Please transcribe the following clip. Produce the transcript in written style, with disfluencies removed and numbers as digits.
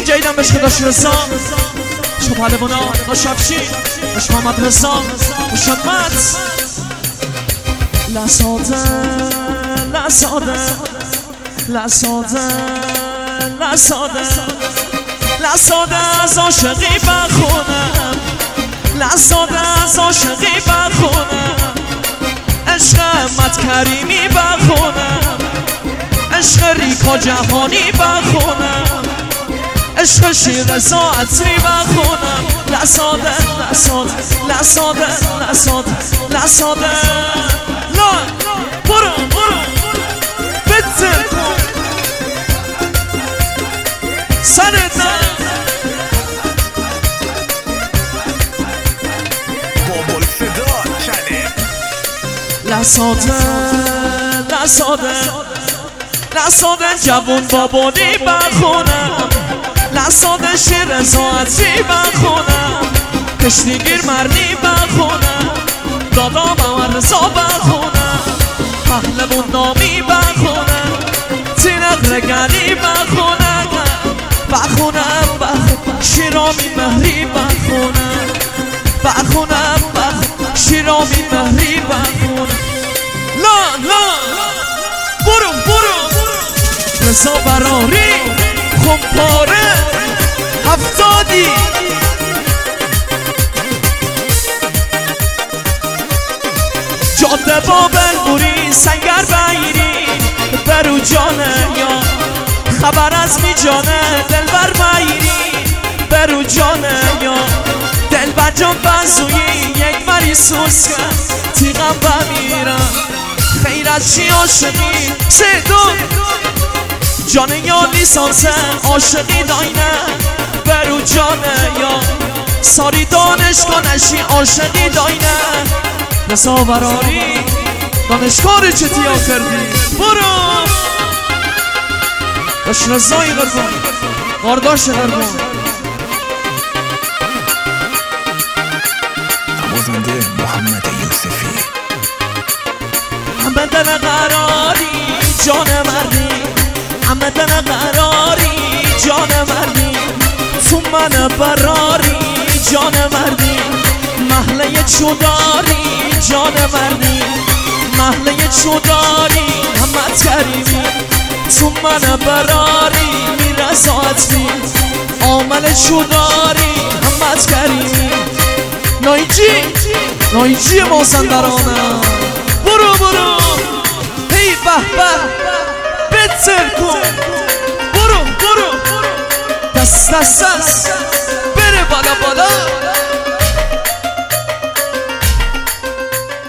جایدم بشک داشت رسا شو پهلوانا داشت افشین داشت محمد رسا داشت مت لساده لساده لساده لساده لساده از عاشقی بخونم لساده از عاشقی بخونم عشق مت کریمی بخونم عشق ریکا جهانی بخونم عشق شیرزا عطری بخونم لساده لساده لساده لساده لساده لا برو برو بتر کن سرت بابل صدا چنه لساده لساده لساده جوون بابونی بخونم لساده شیرزا عطری بخونم کشتیگیر مردی بخونم دادا محمد رضا بخونم پهلوان نامی بخونم تینق رگری بخونم بخونم شیرامی مهری بخونم بخونم شیرامی مهری بخونم لا لا برو برو رضا براری خمپاره هفتادی جاده بابل بوری سنگر بایری برو جانه یا خبر از می جانه دلبر بایری برو جانه یا دلبر جان بزویی یک مری سوز کرد تیغم بمیرم خیر از چی عاشقی سیدون جانه یا لیسانسه عاشقی داینه برو جانه یا ساری دانشگاه نشی عاشقی داینه رضا براری دانشگاه رو چه تیا کردی برو داشت رضایی قربان قارداش قربان نوازنده محمد یوسفی همه دل قراری جان مردی همه دل قراری جان مردی تو من براری جان مردی محله چوداری جان مردی محله چوداری همت کریمی تو من براری میرزات می عامل چوداری همت کریمی نایجی مازندرانه برو برو هی به به بتر کن برو برو دست دست دست بره بالا بالا